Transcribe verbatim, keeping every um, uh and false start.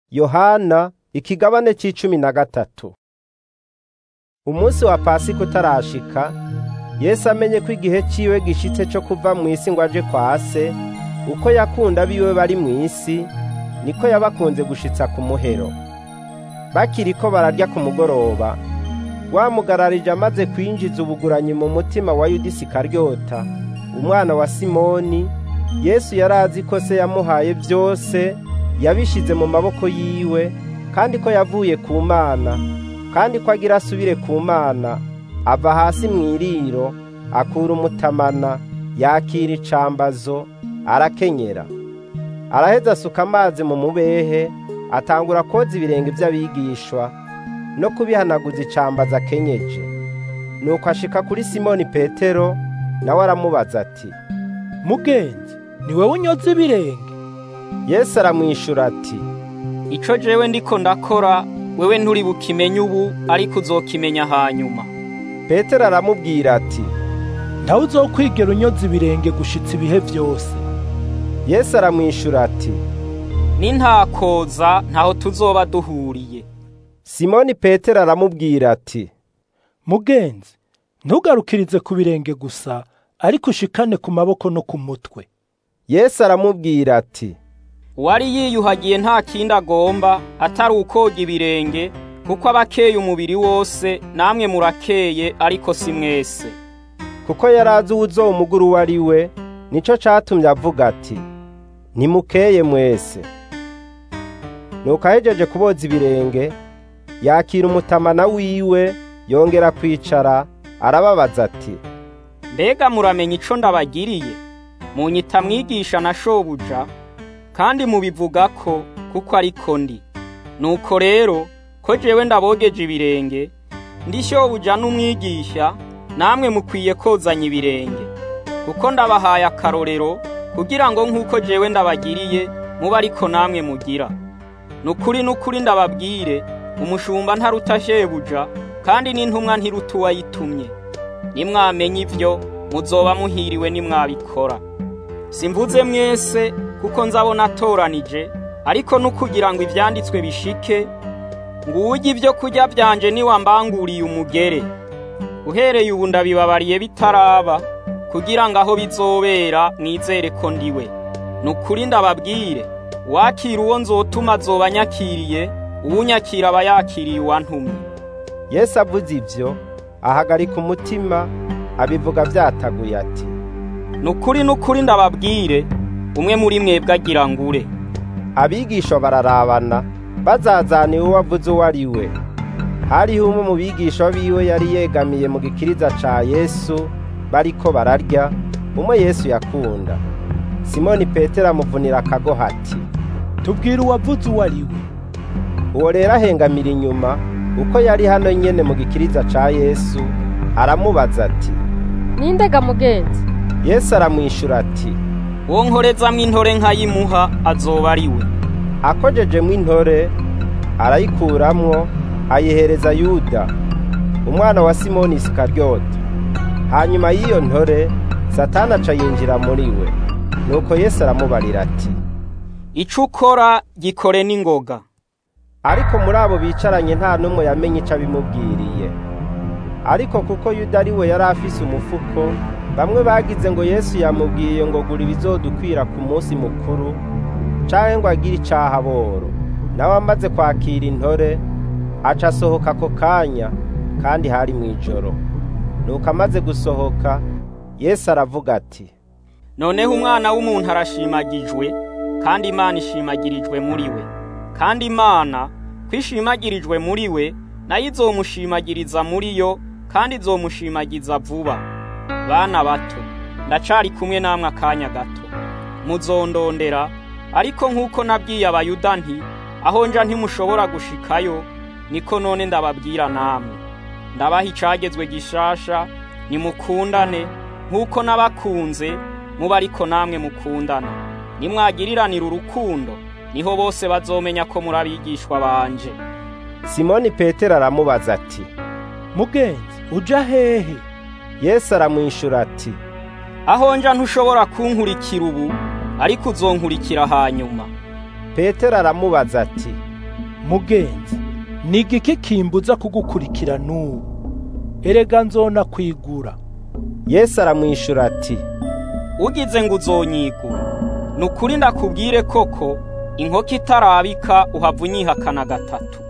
Yohana ikigabane c'icumi na gatatu. Umunsi wa Pasika utarashika, Yesu amenye ko igihe ciwe gishitse co kuva mw'isi ngo aje kwa Se, uko yakunda abiwe bari mw'isi, niko yabakunze gushitsa ku muhero. Bakiriko bararya ku mugoroba, wamugararije amaze kwinjiza ubuguranyi mu mutima wa Yuda Isikaryota, umwana wa Simoni. Yesu yarazi ko Se yamuhaye vyose, yabishize mu maboko yiwe, kandi ko yavuye ku Mana, kandi ko agira asubire ku Mana. Ava hasi mw'iriro, akura umutamana, yakira icambazo, arakenyera. Araheza asuka amazi mu mubehe, atangura koza ibirenge vy'abigishwa no kubihanaguza icambazo akenyeje. Nuko ashika kuri Simoni Petero, nawe aramubaza ati, Mugenzi, ni wewe unyoza ibirenge? Yesu aramwishura ati, Ico jewe ndiko ndakora, wewe nturi bukimenya ubu, ariko uzokimenya hanyuma. Petero aramubwira ati, Ntawe uzokwigera unyoza ibirenge gushitsa ibihe vyose. Yesu aramwishura ati, Nintakoza ntaho tuzoba duhuriye. Simoni Petero aramubwira ati, Mugenzi, ntugarukirize ku birenge gusa, ariko ushikane ku maboko no ku mutwe. Yesu aramubwira ati, Uwari yiyuhagiye nta kindi agomba atari ukoga ibirenge, kuko abakeye umubiri wose, namwe murakeye ariko si mwese. Kuko yarazi uwuzo umuguru uwo ari we, nico catumye avuga ati, Nimukeye mwese. Nuko ahejeje kuboza ibirenge, yakira umutamana wiwe, yongera kwicara, arababaza ati, Mbega muramenya ico ndabagiriye? Munyita mwigisha na shobuja, kandi mubivuga ko kuko ariko ndi. Nuko rero, ko jewe ndabogeje ibirenge, ndi shobuja n'umwigisha, namwe mukwiye kozanya ibirenge. Kuko ndabahaye akarorero, kugira ngo nk'uko jewe ndabagiriye, muba ariko namwe mugira. Nukuri nukuri ndababwire, umushumba ntaruta shebuja, kandi n'intumwa ntiruta uwayitumye. Nimwamenye ivyo, muzoba muhiriwe nimwabikora. Simvuze mwese, kuko nzabona atoranije, ariko nukugira ngo ivyanditswe bishike, ngo uwurya ivyo kurya vyanje niwambanguriye umugere. Uhereye ubu ndabibabariye bitaraba, kugira ngo aho bizobera mwizere ko ndiwe. Nukuri ndababwire, wakira uwo nzotuma azoba anyakiriye, uwunyakira aba yakiriye uwantumye. Yesu avuze ivyo, ahagarika umutima, abivuga vyataguye ati, Nukuri nukuri ndababwire, umwe muri mwebwe agira ngure. Abigisha bararabana, bazazaniwe uwo avuze uwo ari we. Hariho umwe mu bigisha biwe yari yegamiye mu gikiriza ca Yesu, bariko bararya, umwe Yesu yakunda. Simoni Petero amuvunira akagoha ati, Tubwire uwavuze uwo ari we. Uwo rero ahengamira inyuma, uko yari hano nyene mu gikiriza ca Yesu, aramubaza ati, Nindega mugenzi? Yesu aramwishura ati, Uwo nkorezamwo intore nkayimuha azoba ari we. Akojejemwo intore, arayikuramwo, ayihereza Yuda, umwana wa Simoni Isikaryota. Hanyuma y'iyo ntore, Satani aca yinjira muri we. Nuko Yesu aramubarira ati, Ico ukora gikore n'ingoga. Ariko muri abo bicaranye nta n'umwe yamenye ico abimubwiriye. Ariko kuko Yuda ari we yari afise umufuko, bamwe bagize ngo Yesu yamubwiye ngo gura ibizodukwira ku munsi mukuru, canke ngo agire icahaboro. Nawe amaze kwakira intore, aca asohoka ako kanya, kandi hari mw'ijoro. Nuko amaze gusohoka, Yesu aravuga ati, Noneho umwana w'umuntu arashimagijwe, kandi Imana ishimagirijwe muri we. Kandi Imana kwishimagirijwe muri we, nayo izomushimagiriza muri yo, kandi izomushimagiza vuba. Bana bato, ndacari kumwe namwe akanya gato. Muzondondera, ariko nk'uko nabwiye abayuda nti, aho nja ntimushobora gushikayo, niko none ndababwira namwe. Ndabaha icagezwe gishasha, nimukundane, nk'uko nabakunze, muba ariko namwe mukundana. Nimwagiriranira urukundo, niho bose bazomenya ko muri abigishwa banje. Simoni Petero aramubaza ati, Mugenzi, uja hehe? Yesu aramwishura ati, Aho nja ntushobora kunkurikira ubu, ariko uzonkurikira hanyuma. Petero aramubaza ati, mugenzi, ni igiki kimbuza kugukurikira n'ubu? Erega nzona kwigura. Yesu aramwishura ati, ugize ngo uzonyigura, nukuri ndakubwire koko, inkoko itarabika uhava unyihakana gatatu.